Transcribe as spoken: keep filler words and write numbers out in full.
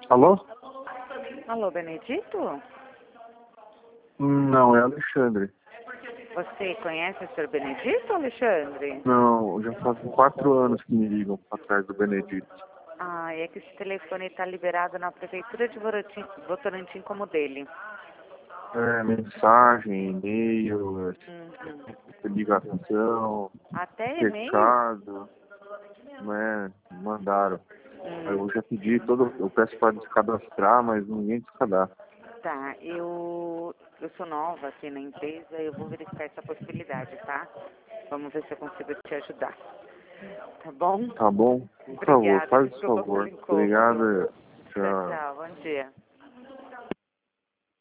Alô? Alô, Benedito? Não, é Alexandre. Você conhece o senhor Benedito, Alexandre? Não, já faz quatro anos que me ligam atrás do Benedito. Ah, é que esse telefone está liberado na prefeitura de Votorantim, Votorantim como dele. É, mensagem, e-mail, Uhum. ligação, Até e-mail? recado, né? Mandaram. Hum, Eu já pedi todo, eu peço para descadastrar, mas ninguém descadastra. tá, eu, eu sou nova aqui na empresa, eu vou verificar essa possibilidade, tá? Vamos ver se eu consigo te ajudar. Tá bom? Tá bom? Por favor, Obrigada, faz o desculpa pelo favor. incômodo. Obrigado. Tchau, Tchau. tchau, bom dia.